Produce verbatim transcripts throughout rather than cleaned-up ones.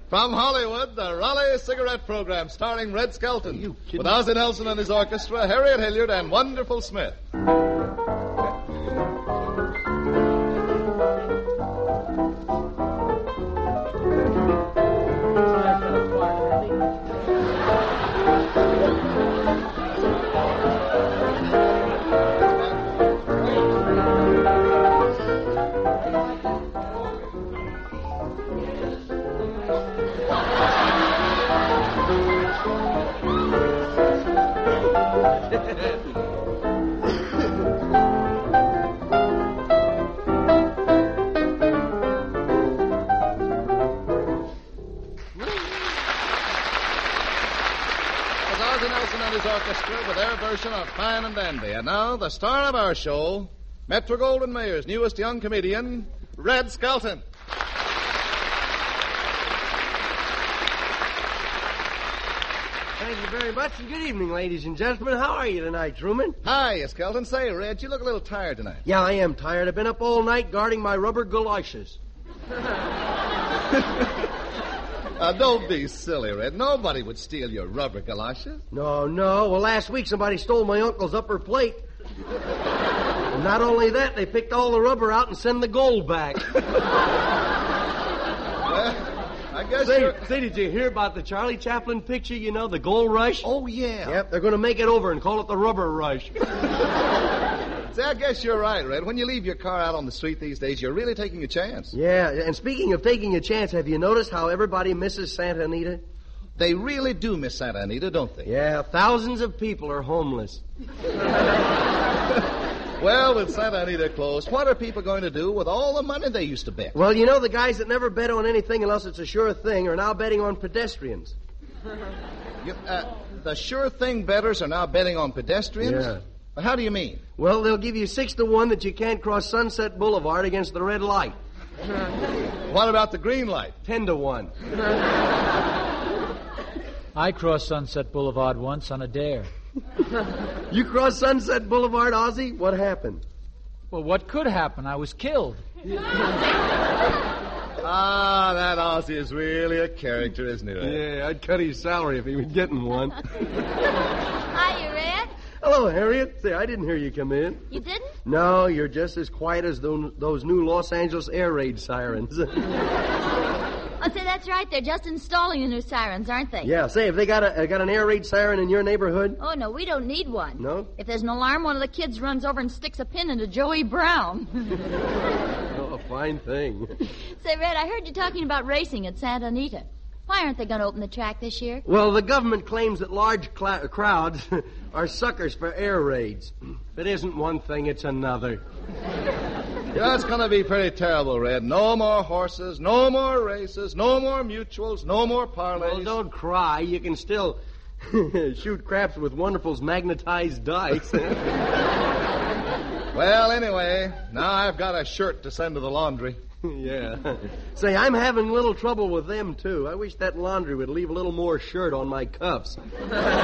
From Hollywood, the Raleigh Cigarette Program starring Red Skelton. You kidding? With Ozzie Nelson and his orchestra, Harriet Hilliard, and Wonderful Smith. With their version of Fine and Dandy. And now, the star of our show, Metro-Goldwyn-Mayer's newest young comedian, Red Skelton. Thank you very much, and good evening, ladies and gentlemen. How are you tonight, Truman? Hi, Skelton. Say, Red, you look a little tired tonight. Yeah, I am tired. I've been up all night guarding my rubber galoshes. Uh, don't be silly, Red. Nobody would steal your rubber galoshes. No, no. Well, last week somebody stole my uncle's upper plate. And not only that, they picked all the rubber out and sent the gold back. Well, I guess Say, you're... say, did you hear about the Charlie Chaplin picture, you know, the gold rush? Oh, yeah. Yep, they're going to make it over and call it the rubber rush. See, I guess you're right, Red. When you leave your car out on the street these days, you're really taking a chance. Yeah, and speaking of taking a chance, have you noticed how everybody misses Santa Anita? They really do miss Santa Anita, don't they? Yeah, thousands of people are homeless. Well, with Santa Anita closed, what are people going to do with all the money they used to bet? Well, you know, the guys that never bet on anything unless it's a sure thing are now betting on pedestrians. You, uh, the sure thing bettors are now betting on pedestrians? Yeah. Well, how do you mean? Well, they'll give you six to one that you can't cross Sunset Boulevard against the red light. What about the green light? Ten to one. I crossed Sunset Boulevard once on a dare. You crossed Sunset Boulevard, Ozzie? What happened? Well, what could happen? I was killed. Ah, that Ozzie is really a character, isn't he? Red? Yeah, I'd cut his salary if he was getting one. Hiya, Red. Hello, Harriet. Say, I didn't hear you come in. You didn't? No, you're just as quiet as those, those new Los Angeles air raid sirens. Oh, say, that's right. They're just installing the new sirens, aren't they? Yeah, say, have they got a uh, got an air raid siren in your neighborhood? Oh, no, we don't need one. No? If there's an alarm, one of the kids runs over and sticks a pin into Joey Brown. Oh, a fine thing. Say, Red, I heard you talking about racing at Santa Anita. Why aren't they going to open the track this year? Well, the government claims that large cl- crowds are suckers for air raids. If it isn't one thing, it's another. Yeah, it's going to be pretty terrible, Red. No more horses, no more races, no more mutuals, no more parlays. Well, don't cry. You can still shoot craps with Wonderful's magnetized dice. Well, anyway, now I've got a shirt to send to the laundry. Yeah. Say, I'm having a little trouble with them, too. I wish that laundry would leave a little more shirt on my cuffs. Say,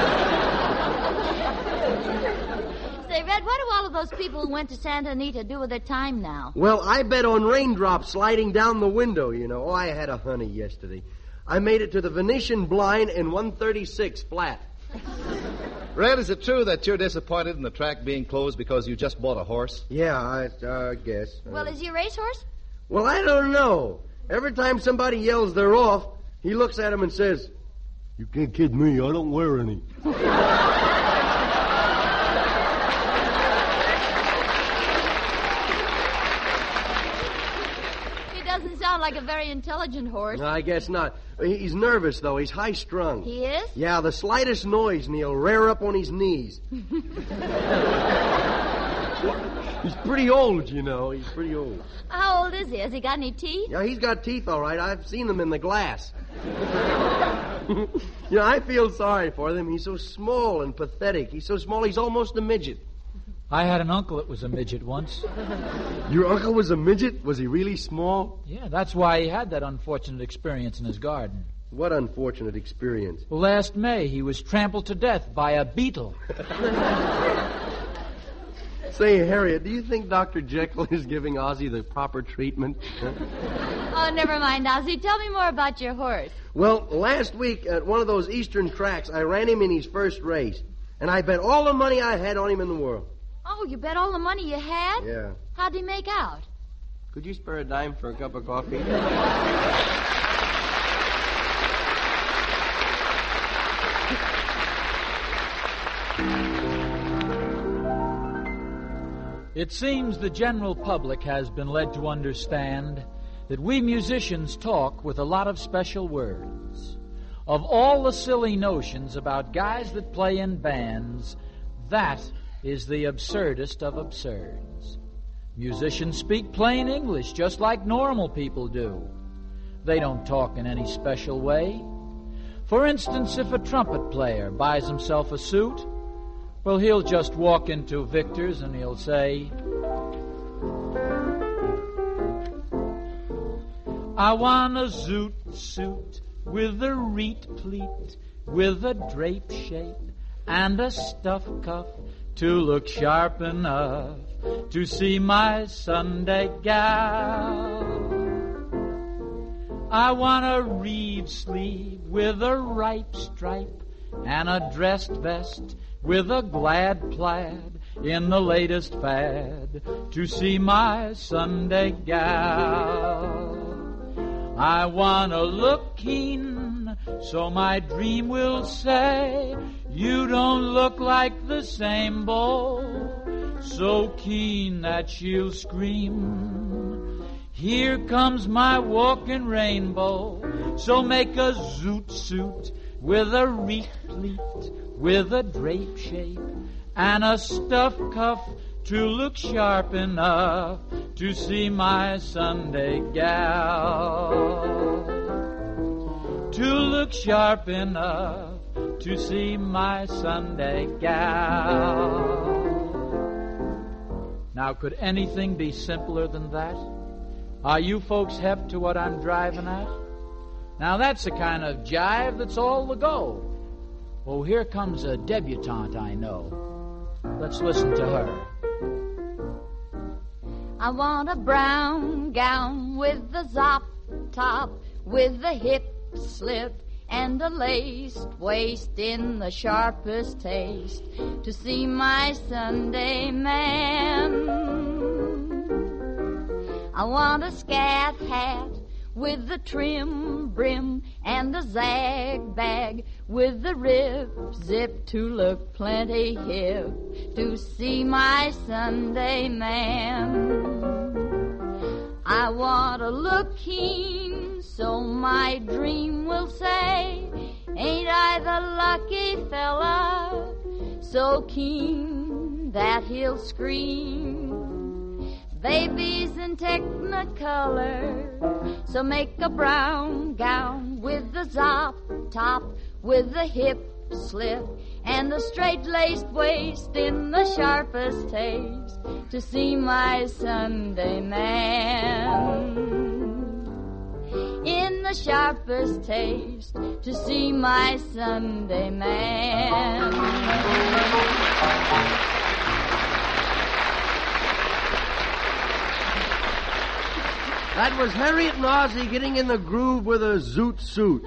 Red, what do all of those people who went to Santa Anita do with their time now? Well, I bet on raindrops sliding down the window, you know. Oh, I had a honey yesterday. I made it to the Venetian blind in one thirty-six flat. Red, is it true that you're disappointed in the track being closed because you just bought a horse? Yeah, I uh, guess. Uh, Well, is he a racehorse? Well, I don't know. Every time somebody yells they're off, he looks at him and says, "You can't kid me, I don't wear any." He doesn't sound like a very intelligent horse. No, I guess not. He's nervous, though. He's high-strung. He is? Yeah, the slightest noise, and he'll rear up on his knees. He's pretty old, you know. He's pretty old. How old is he? Has he got any teeth? Yeah, he's got teeth, all right. I've seen them in the glass. You know, I feel sorry for them. He's so small and pathetic. He's so small, he's almost a midget. I had an uncle that was a midget once. Your uncle was a midget? Was he really small? Yeah, that's why he had that unfortunate experience in his garden. What unfortunate experience? Well, last May, he was trampled to death by a beetle. Say, Harriet, do you think Doctor Jekyll is giving Ozzie the proper treatment? Oh, never mind, Ozzie. Tell me more about your horse. Well, last week at one of those eastern tracks, I ran him in his first race. And I bet all the money I had on him in the world. Oh, you bet all the money you had? Yeah. How'd he make out? Could you spare a dime for a cup of coffee? It seems the general public has been led to understand that we musicians talk with a lot of special words. Of all the silly notions about guys that play in bands, that is the absurdest of absurds. Musicians speak plain English just like normal people do. They don't talk in any special way. For instance, if a trumpet player buys himself a suit, well, he'll just walk into Victor's and he'll say, I want a zoot suit with a reet pleat, with a drape shape and a stuff cuff to look sharp enough to see my Sunday gal. I want a reeve sleeve with a ripe stripe and a dressed vest with a glad plaid in the latest fad to see my Sunday gal. I want to look keen so my dream will say, you don't look like the same beau, so keen that she'll scream, here comes my walking rainbow. So make a zoot suit with a reef pleat, with a drape shape and a stuff cuff to look sharp enough to see my Sunday gal. To look sharp enough to see my Sunday gal. Now, could anything be simpler than that? Are you folks hep to what I'm driving at? Now, that's the kind of jive that's all the go. Oh, here comes a debutante I know. Let's listen to her. I want a brown gown with a zop top, with a hip slip and a laced waist in the sharpest taste to see my Sunday man. I want a scat hat with a trim brim and a zag bag with the rip zip to look plenty hip to see my Sunday man. I want to look keen so my dream will say, ain't I the lucky fella, so keen that he'll scream, babies in Technicolor. So make a brown gown with the zop top, with the hip slip and the straight-laced waist in the sharpest taste to see my Sunday man. In the sharpest taste to see my Sunday man. That was Harriet and Ozzie getting in the groove with a zoot suit.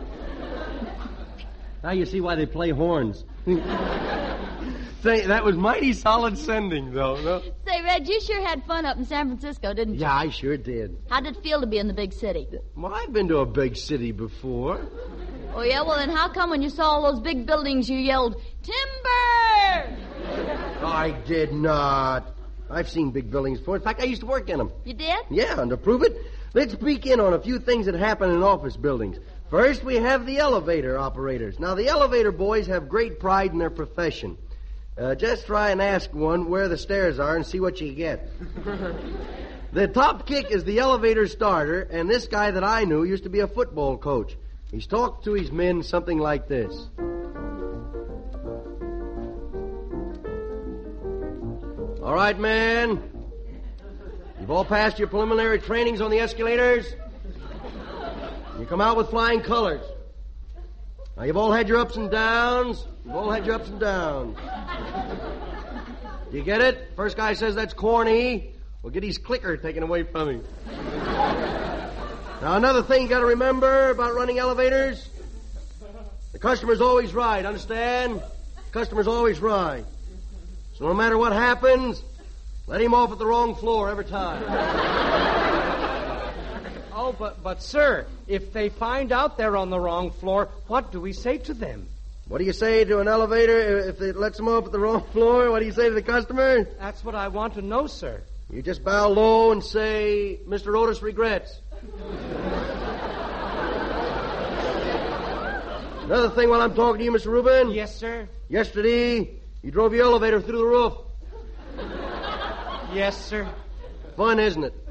Now you see why they play horns. Say, that was mighty solid sending, though. No? Say, Red, you sure had fun up in San Francisco, didn't you? Yeah, I sure did. How did it feel to be in the big city? Well, I've been to a big city before. Oh, yeah? Well, then how come when you saw all those big buildings you yelled, timber? I did not. I've seen big buildings before. In fact, I used to work in them. You did? Yeah, and to prove it, let's peek in on a few things that happen in office buildings. First, we have the elevator operators. Now, the elevator boys have great pride in their profession. Uh, just try and ask one where the stairs are and see what you get. The top kick is the elevator starter, and this guy that I knew used to be a football coach. He's talked to his men something like this. All right, man. You've all passed your preliminary trainings on the escalators. You come out with flying colors. Now, you've all had your ups and downs. You've all had your ups and downs. You get it? First guy says that's corny. We'll get his clicker taken away from him. Now, another thing you got to remember about running elevators, the customer's always right, understand? The customer's always right. So no matter what happens, let him off at the wrong floor every time. Oh, but, but, sir, if they find out they're on the wrong floor, what do we say to them? What do you say to an elevator if it lets them off at the wrong floor? What do you say to the customer? That's what I want to know, sir. You just bow low and say, Mister Otis regrets. Another thing while I'm talking to you, Mister Rubin. Yes, sir. Yesterday, you drove your elevator through the roof. Yes, sir. Fun, isn't it?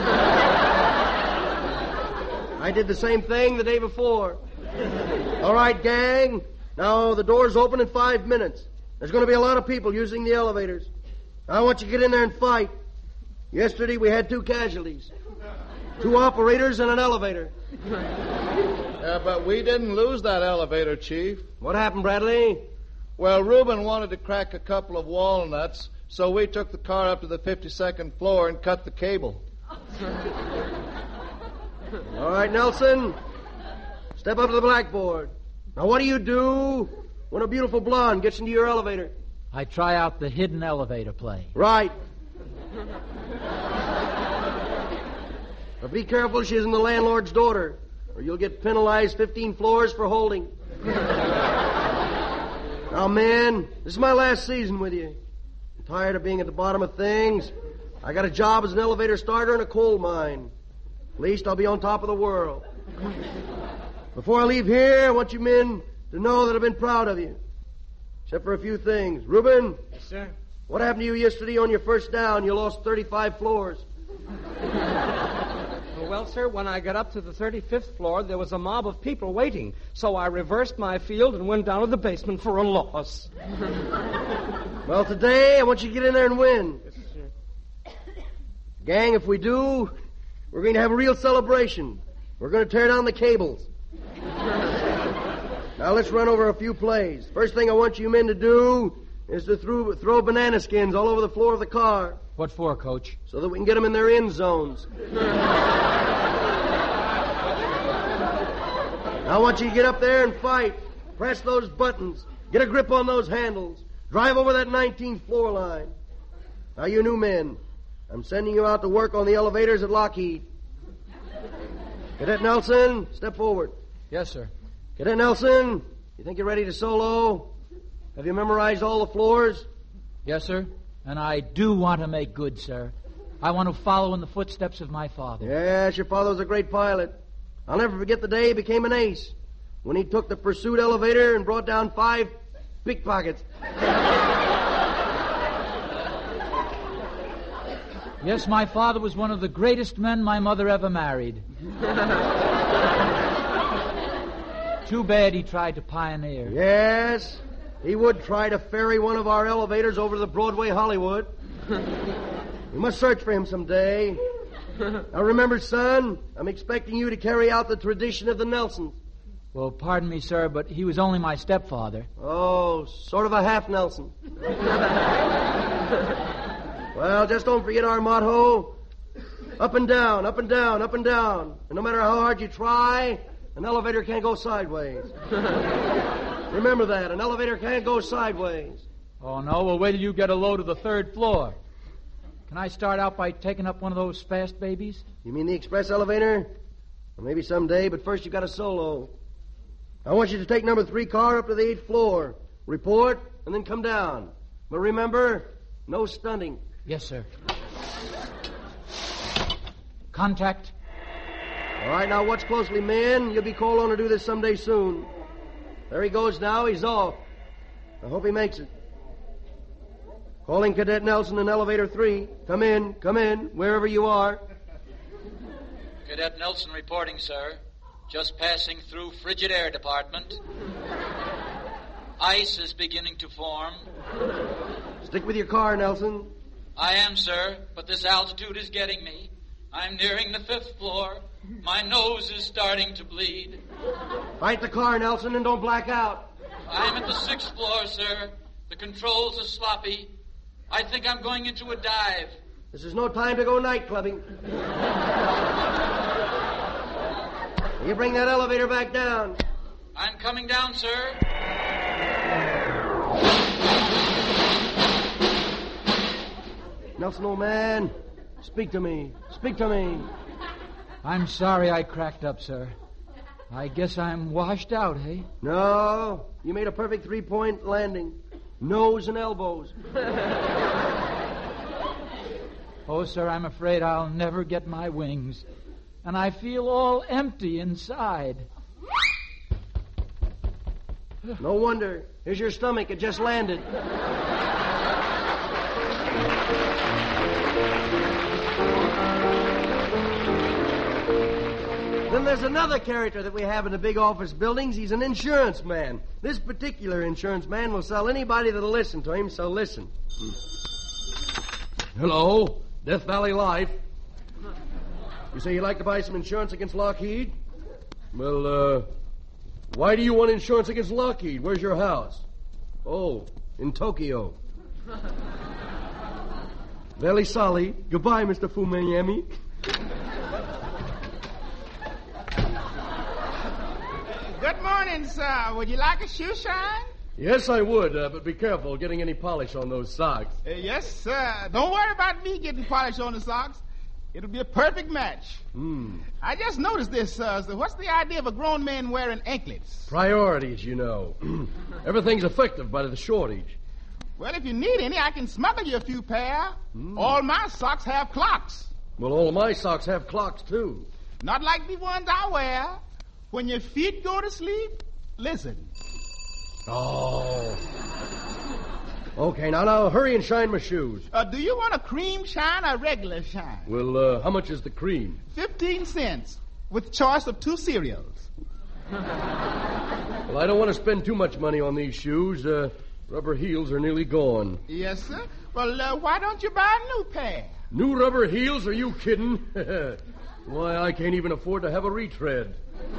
I did the same thing the day before. All right, gang. Now, the door's open in five minutes. There's going to be a lot of people using the elevators. I want you to get in there and fight. Yesterday, we had two casualties. Two operators and an elevator. Yeah, but we didn't lose that elevator, Chief. What happened, Bradley? Well, Reuben wanted to crack a couple of walnuts, so we took the car up to the fifty-second floor and cut the cable. All right, Nelson. Step up to the blackboard. Now, what do you do when a beautiful blonde gets into your elevator? I try out the hidden elevator play. Right. But be careful she isn't the landlord's daughter, or you'll get penalized fifteen floors for holding. Now, man, this is my last season with you. I'm tired of being at the bottom of things. I got a job as an elevator starter in a coal mine. At least I'll be on top of the world. Before I leave here, I want you men to know that I've been proud of you. Except for a few things. Reuben? Yes, sir. What happened to you yesterday on your first down? You lost thirty-five floors. Well, sir, when I got up to the thirty-fifth floor, there was a mob of people waiting. So I reversed my field and went down to the basement for a loss. Well, today, I want you to get in there and win. Yes, sir. Gang, if we do, we're going to have a real celebration. We're going to tear down the cables. Now, let's run over a few plays. First thing I want you men to do is to throw, throw banana skins all over the floor of the car. What for, Coach? So that we can get them in their end zones. I want you to get up there and fight. Press those buttons. Get a grip on those handles. Drive over that nineteenth floor line. Now, you new men, I'm sending you out to work on the elevators at Lockheed. Cadet Nelson, step forward. Yes, sir. Cadet Nelson, you think you're ready to solo? Have you memorized all the floors? Yes, sir. And I do want to make good, sir. I want to follow in the footsteps of my father. Yes, your father was a great pilot. I'll never forget the day he became an ace, when he took the pursuit elevator and brought down five pickpockets. Yes, my father was one of the greatest men my mother ever married. Too bad he tried to pioneer. Yes, he would try to ferry one of our elevators over to the Broadway Hollywood. We must search for him someday. Now remember, son, I'm expecting you to carry out the tradition of the Nelsons. Well, pardon me, sir, but he was only my stepfather. Oh, sort of a half Nelson. Well, just don't forget our motto. Up and down, up and down, up and down. And no matter how hard you try, an elevator can't go sideways. Remember that. An elevator can't go sideways. Oh, no? Well, wait till you get a load of the third floor. Can I start out by taking up one of those fast babies? You mean the express elevator? Well, maybe someday, but first you got a solo. I want you to take number three car up to the eighth floor. Report, and then come down. But remember, no stunting. Yes, sir. Contact. All right, now watch closely, men. You'll be called on to do this someday soon. There he goes now. He's off. I hope he makes it. Calling Cadet Nelson in elevator three. Come in, come in, wherever you are. Cadet Nelson reporting, sir. Just passing through frigid air department. Ice is beginning to form. Stick with your car, Nelson. I am, sir, but this altitude is getting me. I'm nearing the fifth floor. My nose is starting to bleed. Fight the car, Nelson, and don't black out. I'm at the sixth floor, sir. The controls are sloppy. I think I'm going into a dive. This is no time to go night clubbing. You bring that elevator back down. I'm coming down, sir. Nelson, old man, speak to me. Speak to me. I'm sorry I cracked up, sir. I guess I'm washed out, eh? No, you made a perfect three-point landing. Nose and elbows. Oh, sir, I'm afraid I'll never get my wings. And I feel all empty inside. No wonder. Here's your stomach. It just landed. Then there's another character that we have in the big office buildings. He's an insurance man. This particular insurance man will sell anybody that'll listen to him, so listen. Hello, Death Valley Life. You say you'd like to buy some insurance against Lockheed? Well, uh, why do you want insurance against Lockheed? Where's your house? Oh, in Tokyo. Very sorry. Goodbye, Mister Fumiyami. Good morning, sir. Would you like a shoe shine? Yes, I would, uh, but be careful getting any polish on those socks. Uh, yes, sir. Don't worry about me getting polish on the socks. It'll be a perfect match. Hmm. I just noticed this, sir. So what's the idea of a grown man wearing anklets? Priorities, you know. Everything's effective by the shortage. Well, if you need any, I can smuggle you a few pair. Mm. All my socks have clocks. Well, all of my socks have clocks, too. Not like the ones I wear. When your feet go to sleep, listen. Oh. Okay, now, now, hurry and shine my shoes. Uh, do you want a cream shine or regular shine? Well, uh, how much is the cream? Fifteen cents, with choice of two cereals. Well, I don't want to spend too much money on these shoes. Uh, rubber heels are nearly gone. Yes, sir. Well, uh, why don't you buy a new pair? New rubber heels? Are you kidding? Why, I can't even afford to have a retread.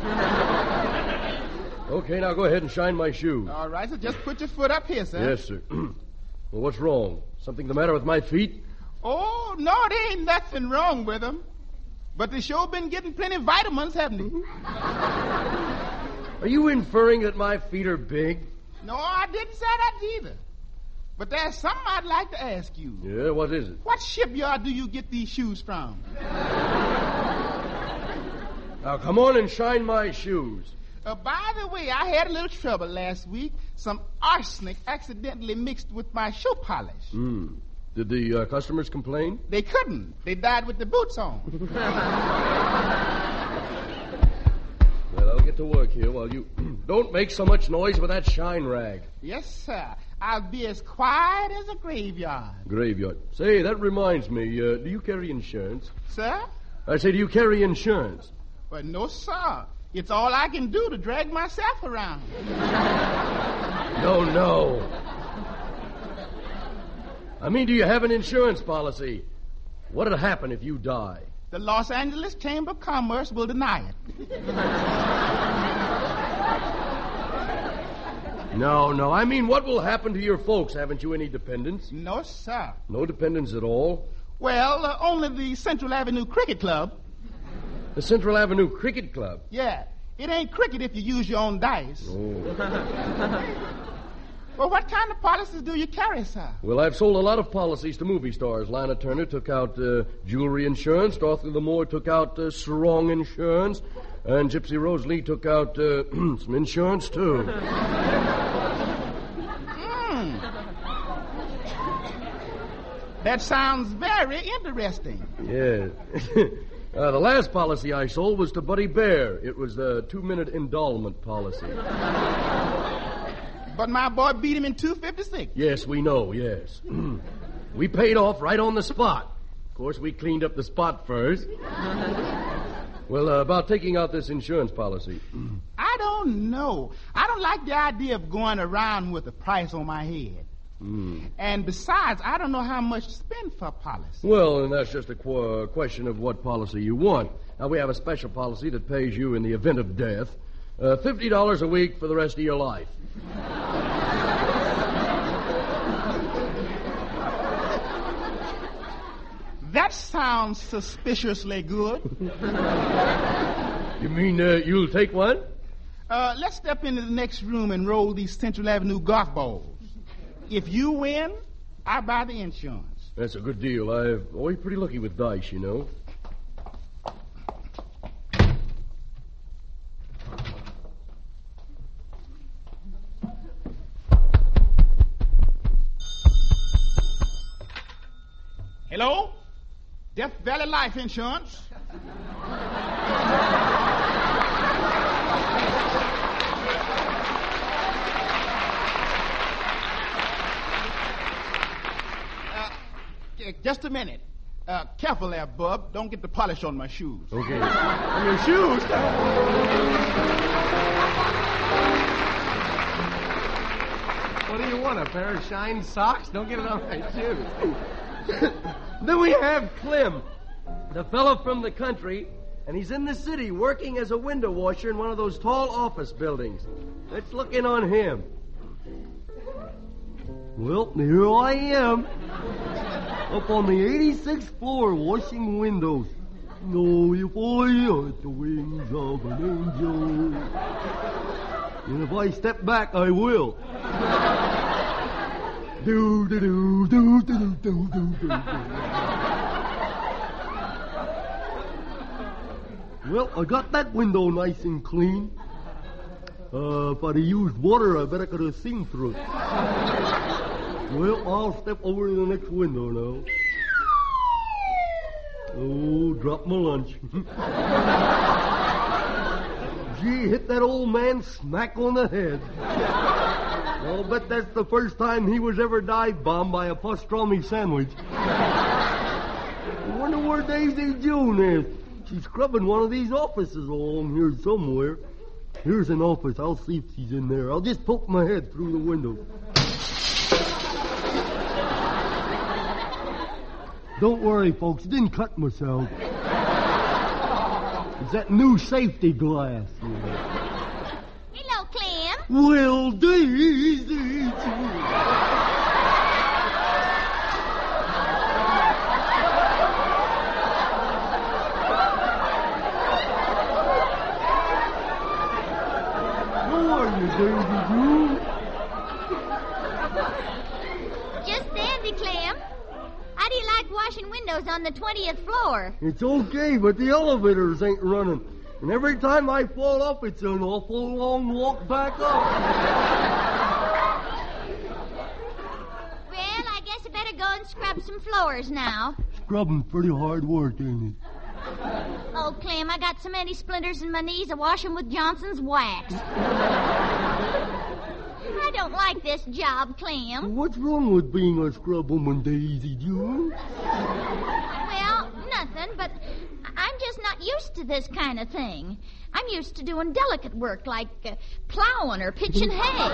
Okay, now go ahead and shine my shoes. All right, so just put your foot up here, sir. Yes, sir. Well, what's wrong? Something the matter with my feet? Oh, no, there ain't nothing wrong with them. But they sure been getting plenty of vitamins, haven't they? Are you inferring that my feet are big? No, I didn't say that either. But there's something I'd like to ask you. Yeah, what is it? What shipyard do you get these shoes from? Now, come on and shine my shoes. Uh, by the way, I had a little trouble last week. Some arsenic accidentally mixed with my shoe polish. Hmm. Did the uh, customers complain? They couldn't. They died with the boots on. Well, I'll get to work here while you... Don't make so much noise with that shine rag. Yes, sir. I'll be as quiet as a graveyard. Graveyard. Say, that reminds me. Uh, do you carry insurance? Sir? I say, do you carry insurance? Well, no, sir. It's all I can do to drag myself around. No, no. I mean, do you have an insurance policy? What'll happen if you die? The Los Angeles Chamber of Commerce will deny it. No, no. I mean, what will happen to your folks? Haven't you any dependents? No, sir. No dependents at all? Well, uh, only the Central Avenue Cricket Club. The Central Avenue Cricket Club? Yeah. It ain't cricket if you use your own dice. Oh. Well, what kind of policies do you carry, sir? Well, I've sold a lot of policies to movie stars. Lana Turner took out uh, jewelry insurance. Dorothy Lamour took out uh, sarong insurance. And Gypsy Rose Lee took out uh, some insurance, too. Mm. That sounds very interesting. Yes. Uh, the last policy I sold was to Buddy Bear. It was the two-minute endowment policy. But my boy beat him in two fifty-six. Yes, we know, yes. We paid off right on the spot. Of course, we cleaned up the spot first. Well, uh, about taking out this insurance policy. I don't know. I don't like the idea of going around with a price on my head. Mm. And besides, I don't know how much to spend for a policy. Well, and that's just a qu- question of what policy you want. Now, we have a special policy that pays you in the event of death uh, fifty dollars a week for the rest of your life. That sounds suspiciously good. You mean uh, you'll take one? Uh, let's step into the next room and roll these Central Avenue golf balls. If you win, I buy the insurance. That's a good deal. I'm always pretty lucky with dice, you know. Hello? Death Valley Life Insurance. uh, just a minute. Uh, careful there, bub. Don't get the polish on my shoes. Okay. On your shoes? What do you want, a pair of shine socks? Don't get it on my shoes. Then we have Clem, the fellow from the country, and he's in the city working as a window washer in one of those tall office buildings. Let's look in on him. Well, here I am, up on the eighty-sixth floor washing windows. Oh, if I had the wings of an angel. And if I step back, I will. Do do do do do do do do. Well, I got that window nice and clean. Uh, if I'd have used water, I bet I could have seen through it. Well, I'll step over to the next window now. Oh, drop my lunch. Gee, hit that old man smack on the head. I'll bet that's the first time he was ever dive bombed by a pastrami sandwich. I wonder where Daisy June is. She's scrubbing one of these offices along here somewhere. Here's an office. I'll see if she's in there. I'll just poke my head through the window. Don't worry, folks. Didn't cut myself. It's that new safety glass. Hello, Clem. Well, Daisy June. Daisy June. Just dandy, Clem. How do you like washing windows on the twentieth floor? It's okay, but the elevators ain't running. And every time I fall off, it's an awful long walk back up. Well, I guess I better go and scrub some floors now. Scrubbing's pretty hard work, ain't it? Oh, Clem, I got so many splinters in my knees, I wash them with Johnson's wax. I don't like this job, Clem. What's wrong with being a scrub woman, Daisy June? Well, nothing, but I'm just not used to this kind of thing. I'm used to doing delicate work like uh, plowing or pitching hay.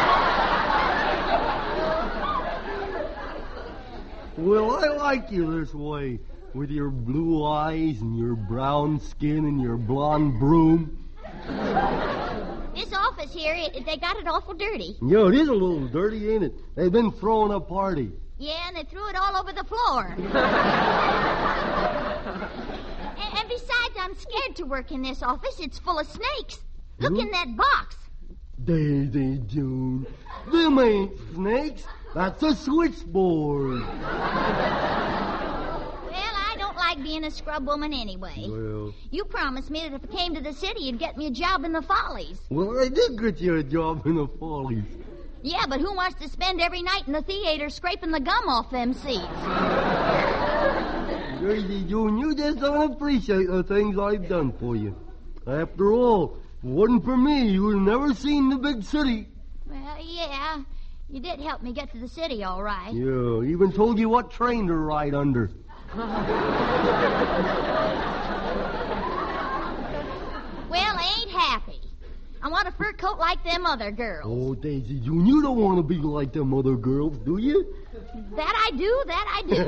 Well, I like you this way, with your blue eyes and your brown skin and your blonde broom. This office here, it, they got it awful dirty. Yeah, it is a little dirty, ain't it? They've been throwing a party. Yeah, and they threw it all over the floor. and, and besides, I'm scared to work in this office. It's full of snakes. Look in that box. Daisy June, them ain't snakes. That's a switchboard. Well, I don't like being a scrub woman anyway. Well, You promised me that if I came to the city, you'd get me a job in the Follies. well, I did get you a job in the Follies. Yeah, but who wants to spend every night in the theater scraping the gum off them seats? Daisy June, you just don't appreciate the things I've done for you. After all, if it wasn't for me, you would have never seen the big city. Well, yeah, you did help me get to the city, all right. Yeah, even told you what train to ride under. Well, I ain't happy. I want a fur coat like them other girls. Oh, Daisy June, you don't want to be like them other girls, do you? That I do, that I do.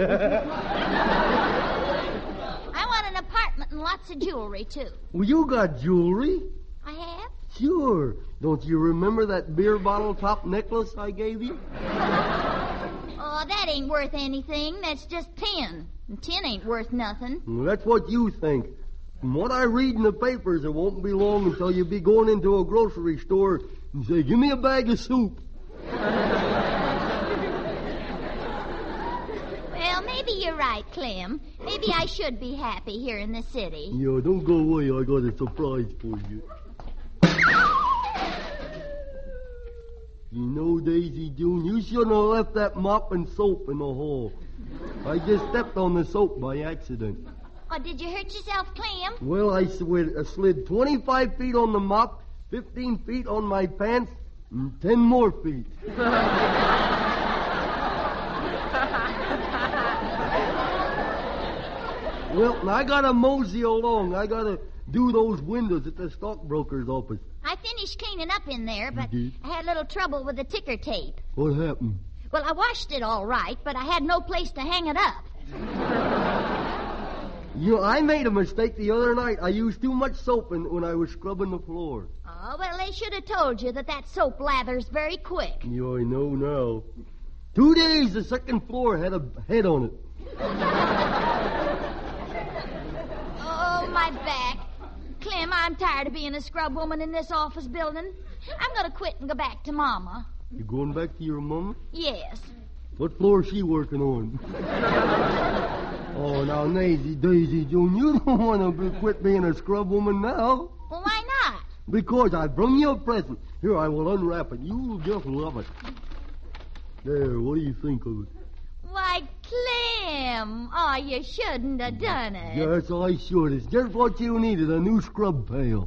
I want an apartment and lots of jewelry, too. Well, you got jewelry. I have? Sure. Don't you remember that beer bottle top necklace I gave you? Oh, Oh, that ain't worth anything. That's just tin. And tin ain't worth nothing. Well, that's what you think. From what I read in the papers, it won't be long until you'll be going into a grocery store and say, give me a bag of soup. Well, maybe you're right, Clem. Maybe I should be happy here in the city. Yeah, don't go away. I got a surprise for you. You know, Daisy June, you shouldn't have left that mop and soap in the hall. I just stepped on the soap by accident. Oh, did you hurt yourself, Clem? Well, I slid, I slid twenty-five feet on the mop, fifteen feet on my pants, and ten more feet. Well, I gotta mosey along. I gotta do those windows at the stockbroker's office. I finished cleaning up in there, but You did? I had a little trouble with the ticker tape. What happened? Well, I washed it all right, but I had no place to hang it up. You know, I made a mistake the other night. I used too much soap in, when I was scrubbing the floor. Oh, well, they should have told you that that soap lathers very quick. You I know now. Two days the second floor had a head on it. Oh, my back. Clem, I'm tired of being a scrub woman in this office building. I'm going to quit and go back to Mama. You going back to your mama? Yes. What floor is she working on? Oh, now, Daisy, Daisy June, you don't want to be, quit being a scrub woman now. Well, why not? Because I brought you a present. Here, I will unwrap it. You'll just love it. There, what do you think of it? Why, Clem. Oh, you shouldn't have done it. Yes, I should. It's just what you needed, a new scrub pail.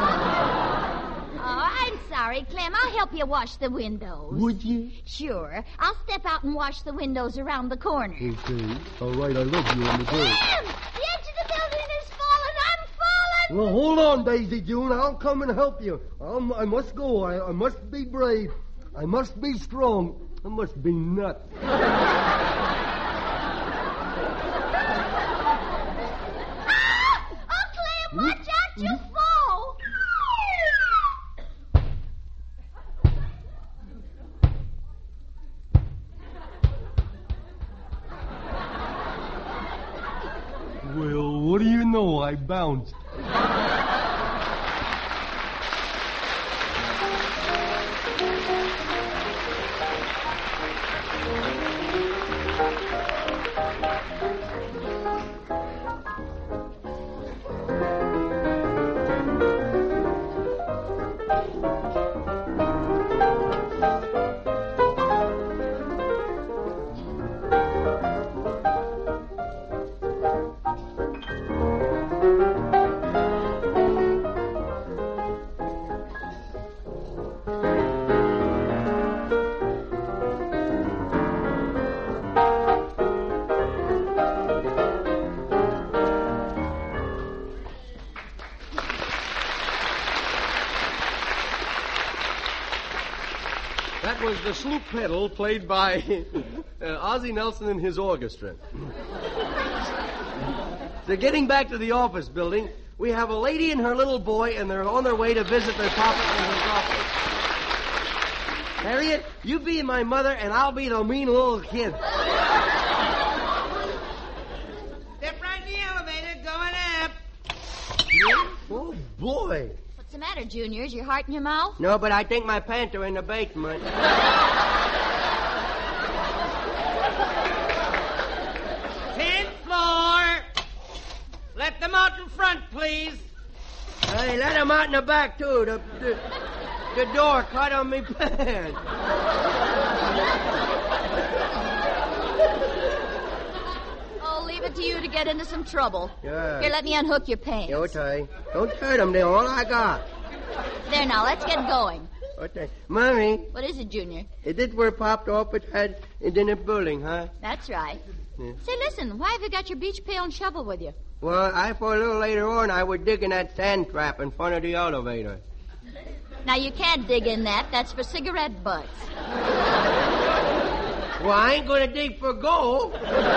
Oh, I'm sorry, Clem. I'll help you wash the windows. Would you? Sure. I'll step out and wash the windows around the corner. Okay. All right, I love you on the door. Clem! The edge of the building is falling. I'm falling! Well, hold on, Daisy June. I'll come and help you. I'll, I must go. I, I must be brave. I must be strong. I must be nuts. Ah! Oh, Clem, watch out, you fall! Well, what do you know? I bounced. That was the Sloop Pedal played by uh, Ozzie Nelson and his orchestra. So getting back to the office building, we have a lady and her little boy, and they're on their way to visit their papa in his office. Harriet, you be my mother, and I'll be the mean little kid. Step right in the elevator, going up. Oh, boy. What's the matter, Junior? Is your heart in your mouth? No, but I think my pants are in the basement. Tenth floor. Let them out in front, please. Hey, let him out in the back, too. The, the, the door caught on me pants. Oh, leave it to you to get into some trouble. Yeah. Here, let me unhook your pants. Okay. Don't hurt him. They're all I got. There, now, let's get going. Okay. Mommy, What is it, Junior? is this where popped off it had it in the building, huh? That's right. Yeah. Say, listen, why have you got your beach pail and shovel with you? Well, I thought a little later on I was digging that sand trap in front of the elevator. Now, you can't dig in that. That's for cigarette butts. Well, I ain't gonna dig for gold.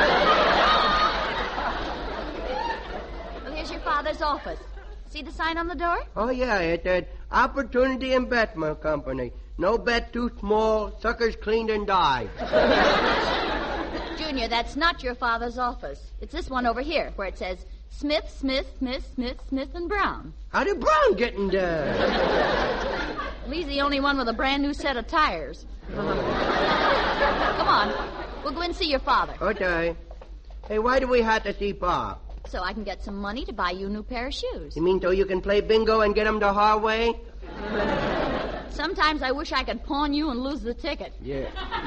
Well, here's your father's office. See the sign on the door? Oh, yeah, it said Opportunity Investment Company. No bet too small, suckers cleaned and died. Junior, that's not your father's office. It's this one over here, where it says Smith, Smith, Smith, Smith, Smith, and Brown. How did Brown get in there? Well, he's the only one with a brand new set of tires. Come on. We'll go in and see your father. Okay. Hey, why do we have to see Pop? So I can get some money to buy you a new pair of shoes. You mean so you can play bingo and get 'em the hard way? Sometimes I wish I could pawn you and lose the ticket. Yeah.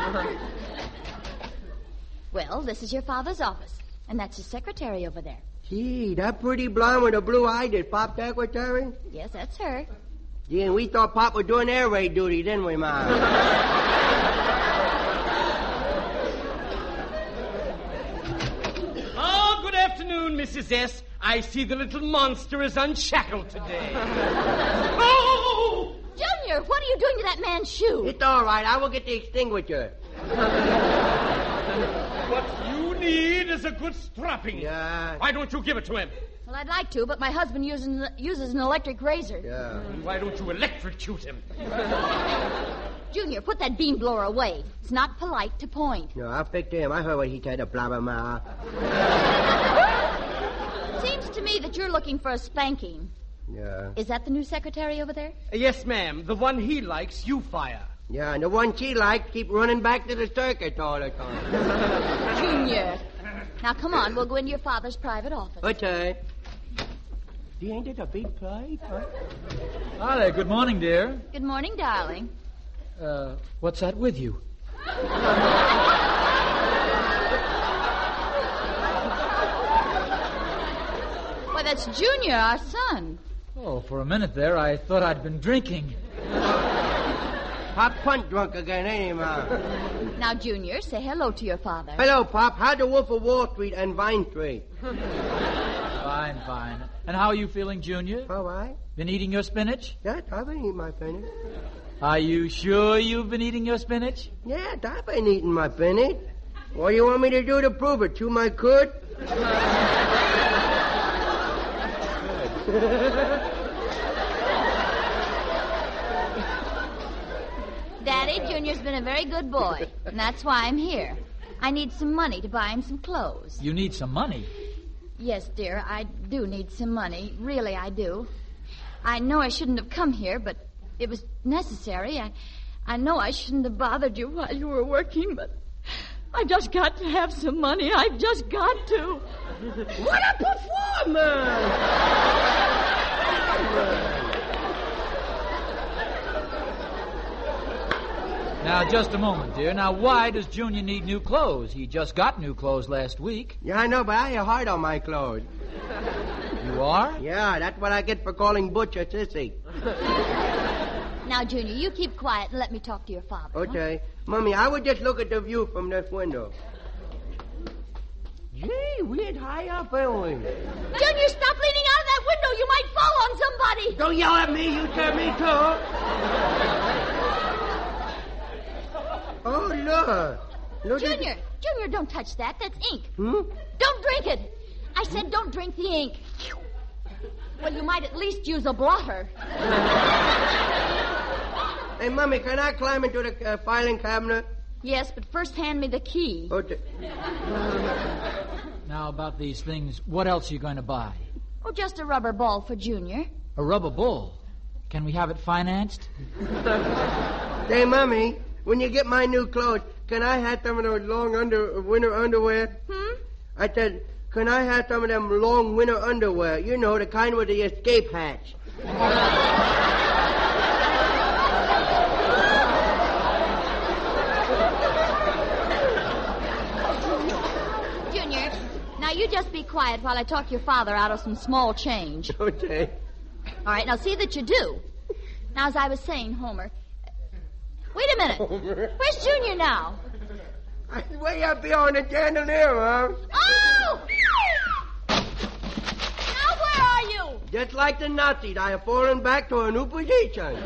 Well, this is your father's office, and that's his secretary over there. Gee, that pretty blonde with a blue eye is Pop's secretary? Yes, that's her. Gee, and we thought Pop was doing air raid duty, didn't we, Ma? Oh, good afternoon, Missus S. I see the little monster is unshackled today. Oh! Junior, what are you doing to that man's shoe? It's all right. I will get the extinguisher. What you need is a good strapping. Yeah. Why don't you give it to him? Well, I'd like to, but my husband uses, uses an electric razor. Yeah. Why don't you electrocute him? Junior, put that beam blower away. It's not polite to point. No, I'll fix him. I heard what he said to blabber ma. Seems to me that you're looking for a spanking. Yeah. Is that the new secretary over there? Yes, ma'am. The one he likes, you fire. Yeah, and the one she likes keep running back to the circus all the time. Junior. Now, come on. We'll go into your father's private office. Okay. Gee, ain't it a big place, huh? Hi there. Good morning, dear. Good morning, darling. Uh, what's that with you? Why, that's Junior, our son. Oh, for a minute there, I thought I'd been drinking. Pop Punt drunk again, ain't he, Ma? Now, Junior, say hello to your father. Hello, Pop. How's the Wolf of Wall Street and Vine Street? Fine, fine. And how are you feeling, Junior? All right. Been eating your spinach? Yeah, I've been eating my spinach. Are you sure you've been eating your spinach? Yeah, I've been eating my spinach. What do you want me to do to prove it? Chew my cud? Daddy, Junior's been a very good boy, and that's why I'm here. I need some money to buy him some clothes. You need some money. Yes, dear, I do need some money. Really, I do. I know I shouldn't have come here, but it was necessary. I, I know I shouldn't have bothered you while you were working, but I've just got to have some money. I've just got to. What a performance! Now, just a moment, dear. Now, why does Junior need new clothes? He just got new clothes last week. Yeah, I know, but I ain't hard on my clothes. You are? Yeah, that's what I get for calling Butch a sissy. Now, Junior, you keep quiet and let me talk to your father. Okay. Huh? Mommy, I would just look at the view from this window. Gee, we ain't high up, ain't we? Junior, stop leaning out of that window. You might fall on somebody. Don't yell at me. You tell me too. Oh, look. look Junior, at... Junior, don't touch that. That's ink. Hmm? Don't drink it. I said don't drink the ink. Well, you might at least use a blotter. Hey, Mommy, can I climb into the uh, filing cabinet? Yes, but first hand me the key. Okay. Now, about these things, what else are you going to buy? Oh, just a rubber ball for Junior. A rubber ball? Can we have it financed? Hey, Mommy, when you get my new clothes, can I have some of those long under winter underwear? Hmm? I said, can I have some of them long winter underwear? You know, the kind with the escape hatch. Junior, now you just be quiet while I talk your father out of some small change. Okay. All right, now see that you do. Now, as I was saying, Homer... Wait a minute. Homer. Where's Junior now? I'm way up here on the chandelier, Mom. Oh! Now where are you? Just like the Nazis, I have fallen back to a new position.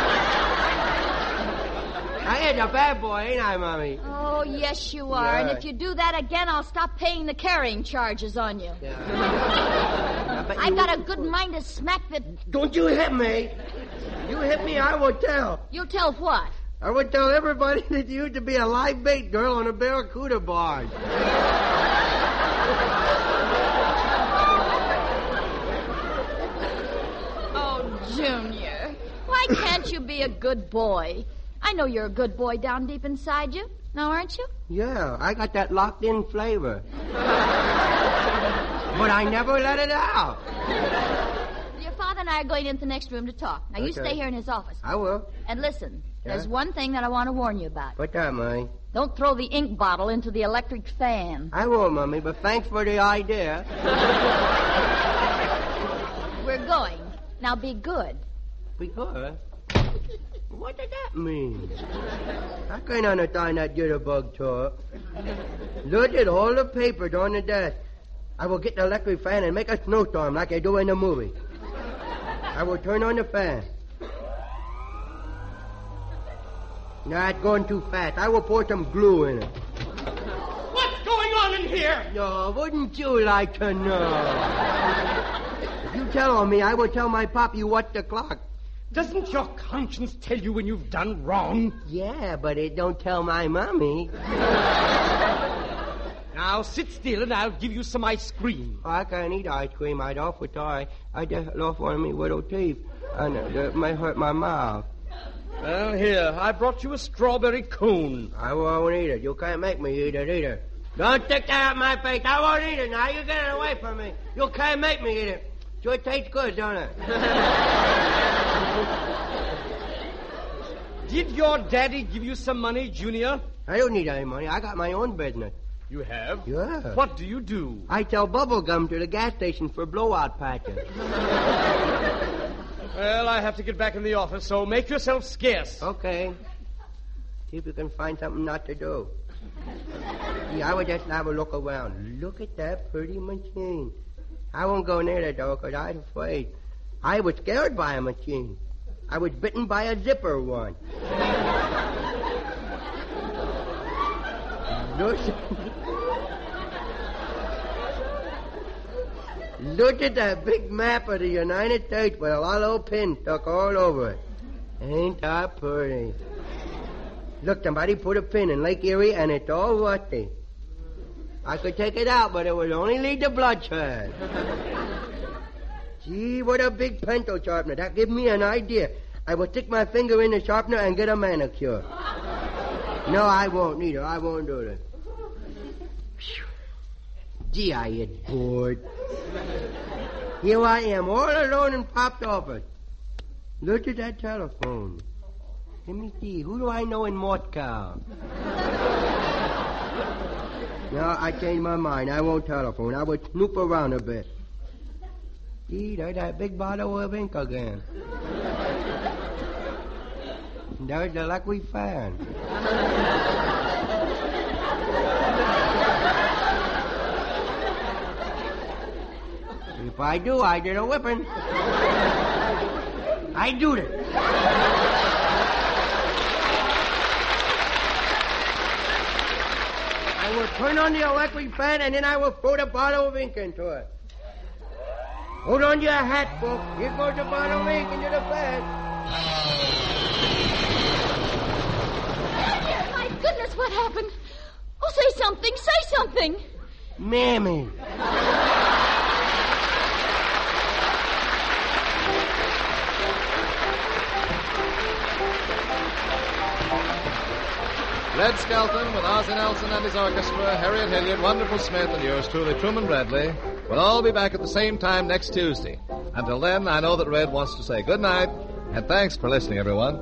I ain't a bad boy, ain't I, Mommy? Oh, yes, you are. Yeah. And if you do that again, I'll stop paying the carrying charges on you. Yeah. I've got a good mind to smack the... Don't you hit me. You hit me, I will tell. You'll tell what? I would tell everybody that you used to be a live bait girl on a barracuda barge. Oh, Junior, why can't you be a good boy? I know you're a good boy down deep inside you. Now, aren't you? Yeah, I got that locked-in flavor. But I never let it out. Your father and I are going into the next room to talk. Now, you Okay. stay here in his office. I will. And listen, Yeah? there's one thing that I want to warn you about. What's that, Mummy? Don't throw the ink bottle into the electric fan. I won't, Mummy, but thanks for the idea. We're going. Now, be good. Be good? What does that mean? I can't understand that jitterbug talk. Look at all the papers on the desk. I will get the electric fan and make a snowstorm like they do in the movie. I will turn on the fan. No, it's going too fast. I will pour some glue in it. What's going on in here? No, wouldn't you like to know? If you tell on me, I will tell my pop you what the clock. Doesn't your conscience tell you when you've done wrong? Yeah, but it don't tell my mommy. Now, sit still and I'll give you some ice cream. Oh, I can't eat ice cream. I'd awful sorry. I just lost one of my little teeth, and it, it may hurt my mouth. Well, here, I brought you a strawberry cone. I won't eat it. You can't make me eat it either. Don't stick that out my face. I won't eat it now. You get it away from me. You can't make me eat it. Sure tastes good, don't it? Did your daddy give you some money, Junior? I don't need any money. I got my own business. You have? Yeah. What do you do? I sell bubble gum to the gas station for blowout patches. Well, I have to get back in the office, so make yourself scarce. Okay. See if you can find something not to do. Yeah, I would just have a look around. Look at that pretty machine. I won't go near it, though, because I'm afraid. I was scared by a machine. I was bitten by a zipper once. Look, look at that big map of the United States with a lot of pins stuck all over it. Ain't that pretty? Look, somebody put a pin in Lake Erie, and it's all rusty. I could take it out, but it would only lead to bloodshed. Gee, what a big pencil sharpener. That gives me an idea. I will stick my finger in the sharpener and get a manicure. No, I won't neither. I won't do that. Gee, I get bored. Here I am, all alone in Pop's office. Look at that telephone. Let me see. Who do I know in Moscow? No, I changed my mind. I won't telephone. I will snoop around a bit. Gee, there's that big bottle of ink again. There's the luck we found. If I do, I get a whipping. I do it. I will turn on the electric fan, and then I will throw the bottle of ink into it. Hold on to your hat, folks. Here goes the bottle of ink into the fan. My goodness, what happened? Oh, say something, say something. Mammy. Red Skelton with Ozzie Nelson and his orchestra, Harriet Hilliard, Wonderful Smith, and yours truly, Truman Bradley, will all be back at the same time next Tuesday. Until then, I know that Red wants to say good night, and thanks for listening, everyone.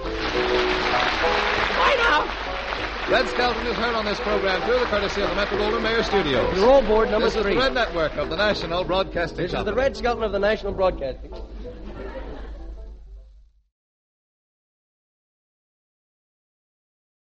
Right now! Red Skelton is heard on this program through the courtesy of the Metro-Goldwyn-Mayer Studios. Roll board number This is three. the Red Network of the National Broadcasting This is Company. the Red Skelton of the National Broadcasting.